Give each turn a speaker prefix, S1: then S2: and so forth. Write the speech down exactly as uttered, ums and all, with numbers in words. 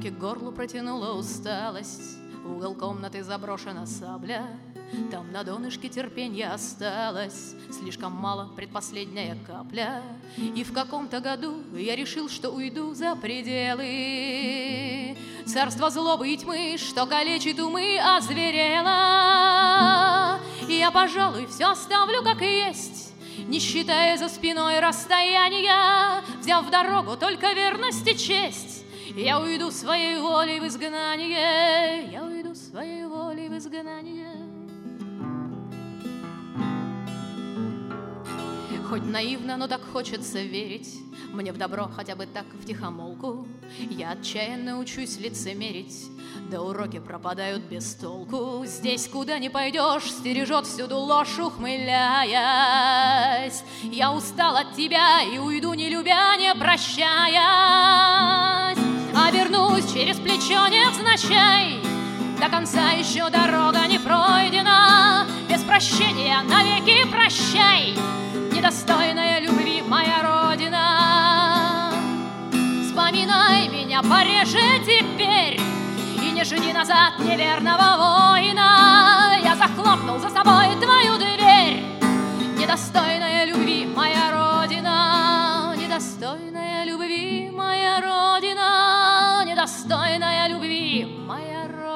S1: Руки к горлу протянула усталость, в угол комнаты заброшена сабля. Там на донышке терпенья осталось слишком мало, предпоследняя капля. И в каком-то году я решил, что уйду за пределы царства злобы и тьмы, что калечит умы, озверела. И я, пожалуй, все оставлю как есть, не считая за спиной расстояния, взяв в дорогу только верность и честь. Я уйду своей волей в изгнание, я уйду своей волей в изгнание. Хоть наивно, но так хочется верить мне в добро, хотя бы так втихомолку. Я отчаянно учусь лицемерить, да уроки пропадают без толку. Здесь, куда ни пойдешь, стережет всюду ложь, ухмыляясь. Я устал от тебя и уйду, не любя, не прощаясь. Обернусь через плечо невзначай, до конца еще дорога не пройдена. Без прощения навеки прощай, недостойная любви моя родина. Вспоминай меня пореже теперь и не жди назад неверного воина. Я захлопнул за собой твою дверь, недостойная любви моя родина. Недостойная любви моя родина, недостойная любви моя родина.